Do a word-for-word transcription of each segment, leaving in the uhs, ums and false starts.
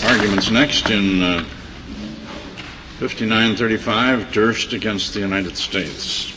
Arguments next in uh, fifty-nine thirty-five, Durst against the United States.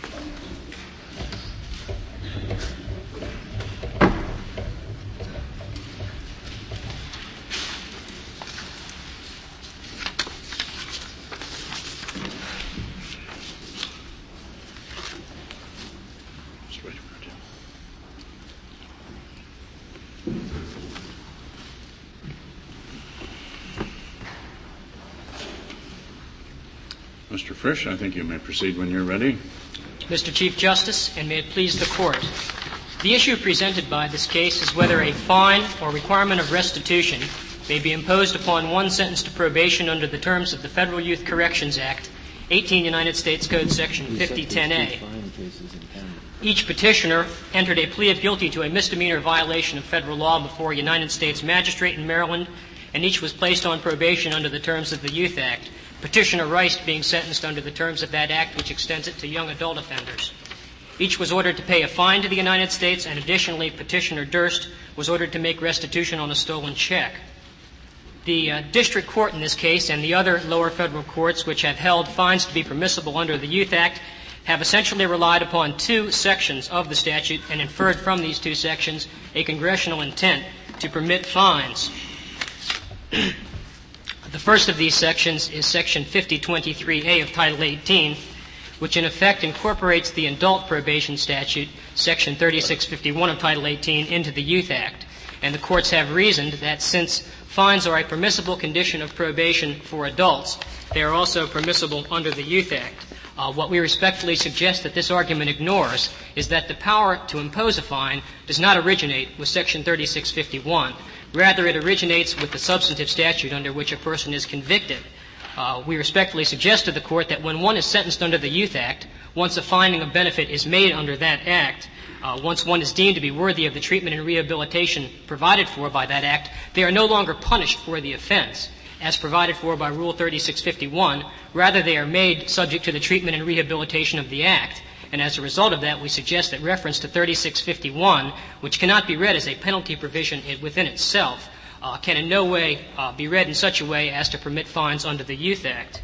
Mister Frisch, I think you may proceed when you're ready. Mister Chief Justice, and may it please the Court, the issue presented by this case is whether a fine or requirement of restitution may be imposed upon one sentenced to probation under the terms of the Federal Youth Corrections Act, eighteen United States Code Section fifty ten A. Each petitioner entered a plea of guilty to a misdemeanor violation of federal law before a United States magistrate in Maryland, and each was placed on probation under the terms of the Youth Act, Petitioner Rice being sentenced under the terms of that act, which extends it to young adult offenders. Each was ordered to pay a fine to the United States, and additionally, Petitioner Durst was ordered to make restitution on a stolen check. The uh, district court in this case and the other lower federal courts which have held fines to be permissible under the Youth Act have essentially relied upon two sections of the statute and inferred from these two sections a congressional intent to permit fines. The first of these sections is Section fifty twenty-three A of Title eighteen, which in effect incorporates the adult probation statute, Section thirty-six fifty-one of Title eighteen, into the Youth Act. And the courts have reasoned that since fines are a permissible condition of probation for adults, they are also permissible under the Youth Act. Uh, what we respectfully suggest that this argument ignores is that the power to impose a fine does not originate with Section thirty-six fifty-one. Rather, it originates with the substantive statute under which a person is convicted. Uh, we respectfully suggest to the Court that when one is sentenced under the Youth Act, once a finding of benefit is made under that Act, uh, once one is deemed to be worthy of the treatment and rehabilitation provided for by that Act, they are no longer punished for the offense, as provided for by Rule thirty-six fifty-one. Rather, they are made subject to the treatment and rehabilitation of the Act. And as a result of that, we suggest that reference to thirty-six fifty-one, which cannot be read as a penalty provision within itself, uh, can in no way uh, be read in such a way as to permit fines under the Youth Act.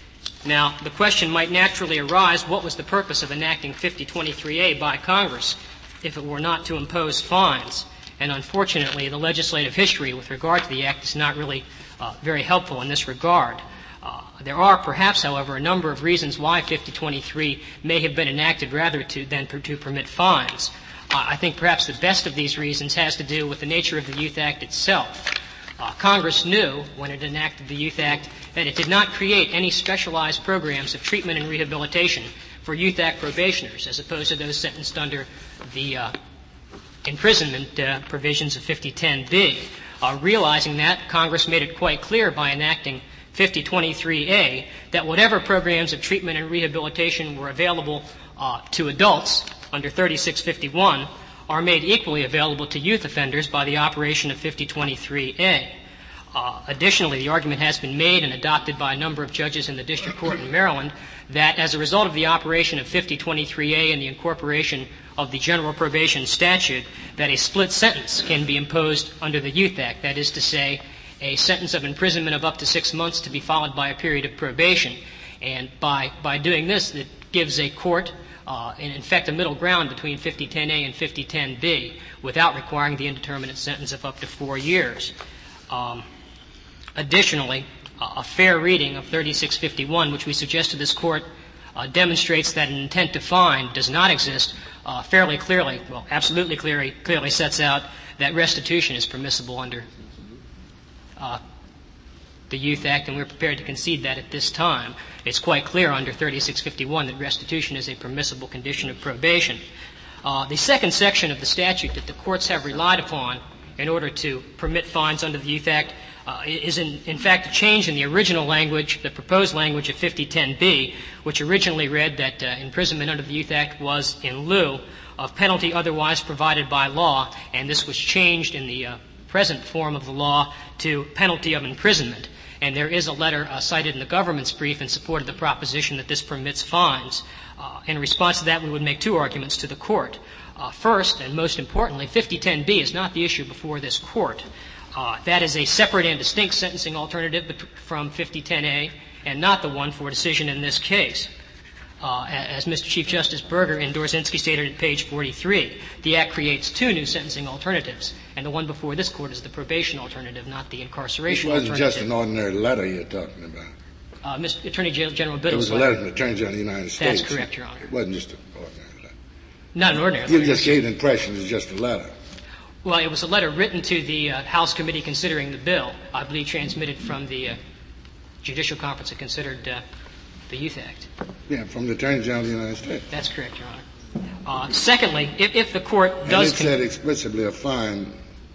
Now, the question might naturally arise, what was the purpose of enacting fifty twenty-three A by Congress if it were not to impose fines? And unfortunately, the legislative history with regard to the Act is not really uh, very helpful in this regard. Uh, there are perhaps, however, a number of reasons why fifty twenty-three may have been enacted rather to, than per, to permit fines. Uh, I think perhaps the best of these reasons has to do with the nature of the Youth Act itself. Uh, Congress knew, when it enacted the Youth Act, that it did not create any specialized programs of treatment and rehabilitation for Youth Act probationers, as opposed to those sentenced under the uh, imprisonment uh, provisions of fifty ten B. Uh, realizing that, Congress made it quite clear by enacting fifty twenty-three A that whatever programs of treatment and rehabilitation were available uh, to adults under thirty-six fifty-one are made equally available to youth offenders by the operation of fifty twenty-three A. Uh, additionally, the argument has been made and adopted by a number of judges in the District Court in Maryland that as a result of the operation of fifty twenty-three A and the incorporation of the general probation statute, that a split sentence can be imposed under the Youth Act. That is to say, a sentence of imprisonment of up to six months to be followed by a period of probation. And by, by doing this, it gives a court, uh, in, in fact, a middle ground between fifty ten A and fifty ten B without requiring the indeterminate sentence of up to four years. Um, additionally, uh, a fair reading of thirty-six fifty-one, which we suggest to this court, uh, demonstrates that an intent to fine does not exist uh, fairly clearly, well, absolutely clearly, clearly sets out that restitution is permissible under Uh, the Youth Act, and we're prepared to concede that at this time. It's quite clear under thirty-six fifty-one that restitution is a permissible condition of probation. Uh, the second section of the statute that the courts have relied upon in order to permit fines under the Youth Act uh, is in, in fact a change in the original language, the proposed language of fifty ten B, which originally read that uh, imprisonment under the Youth Act was in lieu of penalty otherwise provided by law, and this was changed in the uh, present form of the law to penalty of imprisonment. And there is a letter uh, cited in the government's brief in support of the proposition that this permits fines. Uh, in response to that, we would make two arguments to the court. Uh, first, and most importantly, fifty ten B is not the issue before this court. Uh, that is a separate and distinct sentencing alternative bet- from fifty ten A and not the one for decision in this case. Uh, as Mister Chief Justice Berger in Dorzinski stated at page forty-three, the Act creates two new sentencing alternatives, and the one before this Court is the probation alternative, not the incarceration alternative. It wasn't just an ordinary letter you're talking about. Uh, Mister Attorney General Biddle's It was a letter from the Attorney General of the United States. That's correct, Your Honor. It wasn't just an ordinary letter. Not an ordinary You letter. just gave the impression it was just a letter. Well, it was a letter written to the uh, House Committee considering the bill, I believe transmitted from the uh, Judicial Conference that considered uh, the Youth Act. Yeah, from the Attorney General of the United States. That's correct, Your Honor. Uh, secondly, if, if the Court And does... it said explicitly a fine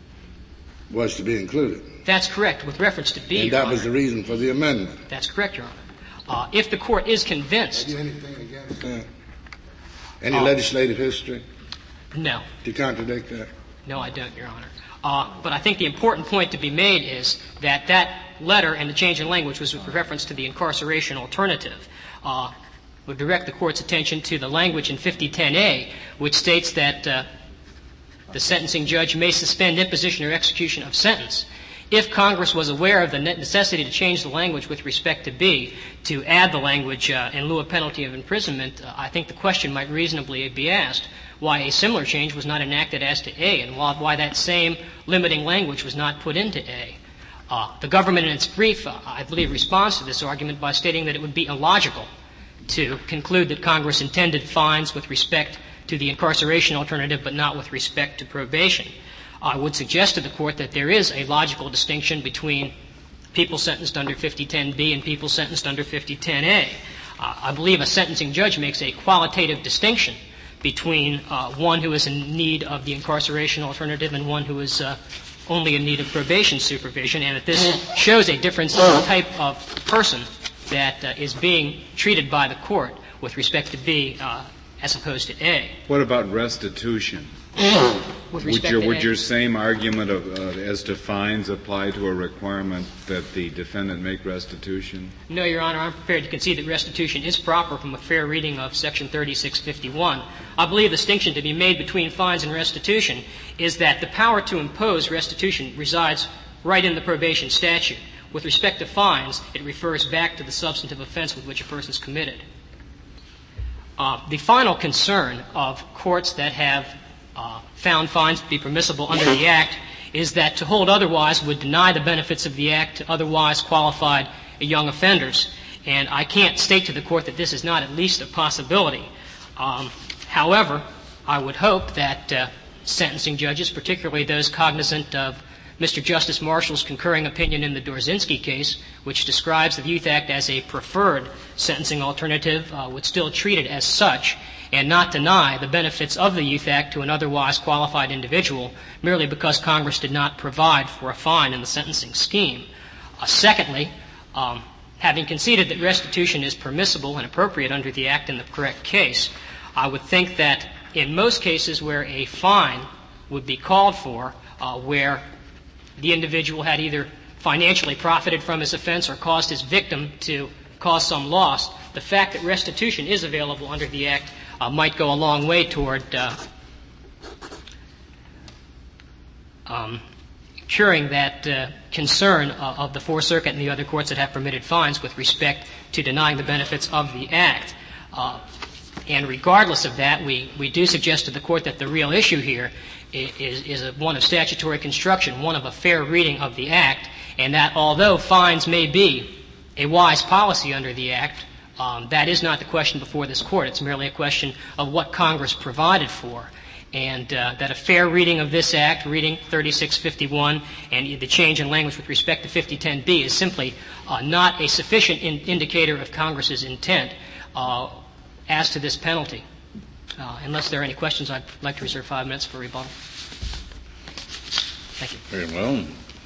was to be included. That's correct, with reference to B, And Your that was Honor. the reason for the amendment. That's correct, Your Honor. Uh, if the Court is convinced... Have you anything against that? Any Uh, legislative history No. to contradict that? No, I don't, Your Honor. Uh, but I think the important point to be made is that that letter and the change in language was with reference to the incarceration alternative. Uh, would direct the Court's attention to the language in fifty ten A, which states that uh, the sentencing judge may suspend imposition or execution of sentence. If Congress was aware of the necessity to change the language with respect to B, to add the language uh, in lieu of penalty of imprisonment, uh, I think the question might reasonably be asked why a similar change was not enacted as to A, and why, why that same limiting language was not put into A. Uh, the government in its brief, uh, I believe, responds to this argument by stating that it would be illogical to conclude that Congress intended fines with respect to the incarceration alternative but not with respect to probation. I would suggest to the Court that there is a logical distinction between people sentenced under fifty ten B and people sentenced under fifty ten A. Uh, I believe a sentencing judge makes a qualitative distinction between uh, one who is in need of the incarceration alternative and one who is uh, only in need of probation supervision, and that this shows a difference in the type of person that uh, is being treated by the Court with respect to B uh, as opposed to A. What about restitution? With Would respect your, to would A. your same argument of, uh, as to fines apply to a requirement that the defendant make restitution? No, Your Honor. I'm prepared to concede that restitution is proper from a fair reading of Section thirty-six fifty-one. I believe the distinction to be made between fines and restitution is that the power to impose restitution resides right in the probation statute. With respect to fines, it refers back to the substantive offense with which a person is committed. Uh, the final concern of courts that have uh, found fines to be permissible under the Act is that to hold otherwise would deny the benefits of the Act to otherwise qualified young offenders. And I can't state to the Court that this is not at least a possibility. Um, however, I would hope that uh, sentencing judges, particularly those cognizant of Mister Justice Marshall's concurring opinion in the Dorzinski case, which describes the Youth Act as a preferred sentencing alternative, uh, would still treat it as such and not deny the benefits of the Youth Act to an otherwise qualified individual merely because Congress did not provide for a fine in the sentencing scheme. Uh, secondly, um, having conceded that restitution is permissible and appropriate under the Act in the correct case, I would think that in most cases where a fine would be called for, uh, where the individual had either financially profited from his offense or caused his victim to cause some loss, the fact that restitution is available under the Act uh, might go a long way toward uh, um, curing that uh, concern uh, of the Fourth Circuit and the other courts that have permitted fines with respect to denying the benefits of the Act. Uh, and regardless of that, we, we do suggest to the Court that the real issue here is, is a, one of statutory construction, one of a fair reading of the Act, and that although fines may be a wise policy under the Act, um, that is not the question before this Court. It's merely a question of what Congress provided for. And uh, that a fair reading of this Act, reading thirty-six fifty-one, and the change in language with respect to fifty ten B is simply uh, not a sufficient in- indicator of Congress's intent uh, as to this penalty. Uh, unless there are any questions, I'd like to reserve five minutes for rebuttal. Thank you. Very well.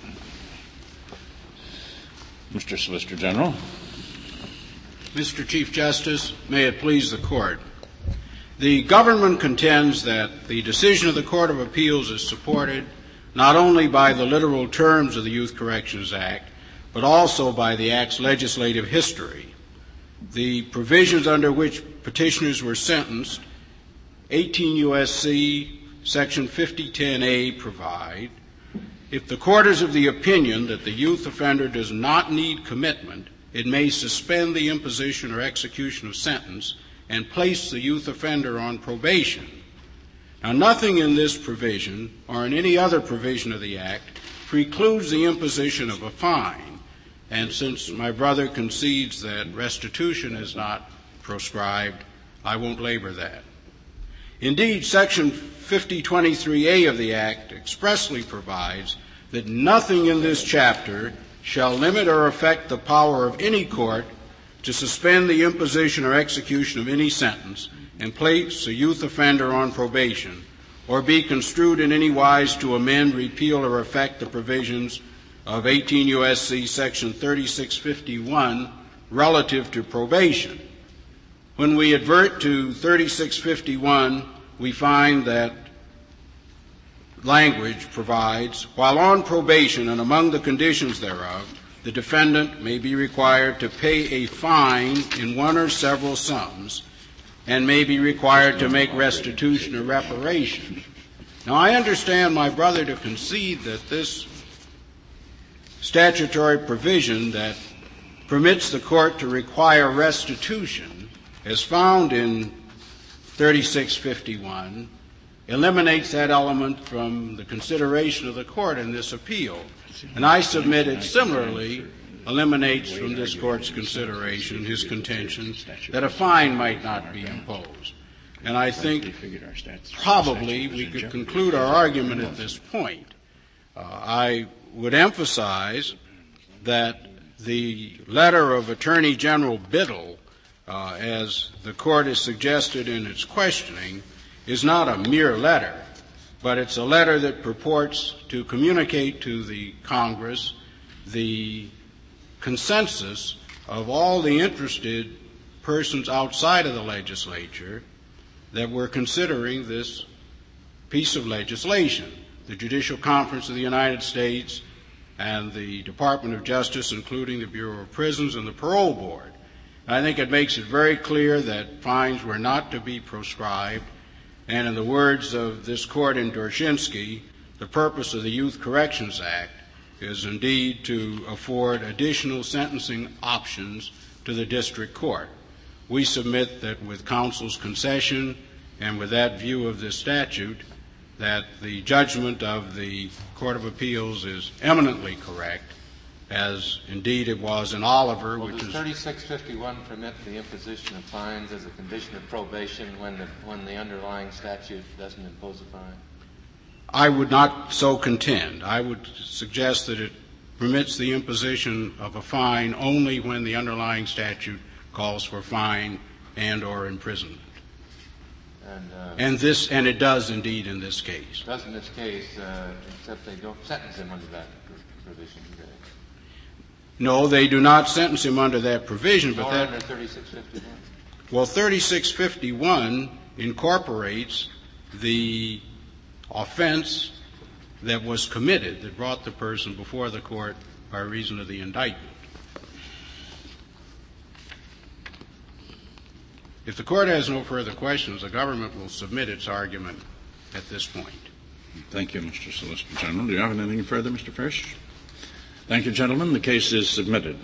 Mister Solicitor General. Mister Chief Justice, may it please the Court. The government contends that the decision of the Court of Appeals is supported not only by the literal terms of the Youth Corrections Act, but also by the Act's legislative history. The provisions under which petitioners were sentenced, eighteen U S C Section fifty ten A, provide If the court is of the opinion that the youth offender does not need commitment, it may suspend the imposition or execution of sentence and place the youth offender on probation. Now, nothing in this provision or in any other provision of the Act precludes the imposition of a fine, and since my brother concedes that restitution is not proscribed, I won't labor that. Indeed, Section fifty twenty-three A of the Act expressly provides that nothing in this chapter shall limit or affect the power of any court to suspend the imposition or execution of any sentence and place a youth offender on probation, or be construed in any wise to amend, repeal, or affect the provisions of eighteen U S C Section thirty-six fifty-one relative to probation. When we advert to thirty-six fifty-one, we find that language provides, while on probation and among the conditions thereof, the defendant may be required to pay a fine in one or several sums and may be required to make restitution or reparation. Now, I understand my brother to concede that this statutory provision that permits the court to require restitution, as found in thirty-six fifty-one, eliminates that element from the consideration of the court in this appeal. And I submit it similarly eliminates from this court's consideration his contention that a fine might not be imposed. And I think probably we could conclude our argument at this point. Uh, I would emphasize that the letter of Attorney General Biddle, uh, as the court has suggested in its questioning, is not a mere letter, but it's a letter that purports to communicate to the Congress the consensus of all the interested persons outside of the legislature that were considering this piece of legislation. The Judicial Conference of the United States and the Department of Justice, including the Bureau of Prisons and the Parole Board. I think it makes it very clear that fines were not to be proscribed, and in the words of this court in Dorshinsky, the purpose of the Youth Corrections Act is indeed to afford additional sentencing options to the district court. We submit that with counsel's concession and with that view of this statute, that the judgment of the Court of Appeals is eminently correct, as indeed it was in Oliver, well, which does is... thirty-six fifty-one permit the imposition of fines as a condition of probation when the, when the underlying statute doesn't impose a fine? I would not so contend. I would suggest that it permits the imposition of a fine only when the underlying statute calls for fine and or imprisonment. And, uh, and this, and it does indeed in this case. It does in this case, uh, except they don't sentence him under that provision today. No, they do not sentence him under that provision, Nor but that under thirty-six fifty-one. Well, thirty-six fifty-one incorporates the offense that was committed, that brought the person before the court by reason of the indictment. If the court has no further questions, the government will submit its argument at this point. Thank you, Mister Solicitor General. Do you have anything further, Mister Frisch? Thank you, gentlemen. The case is submitted.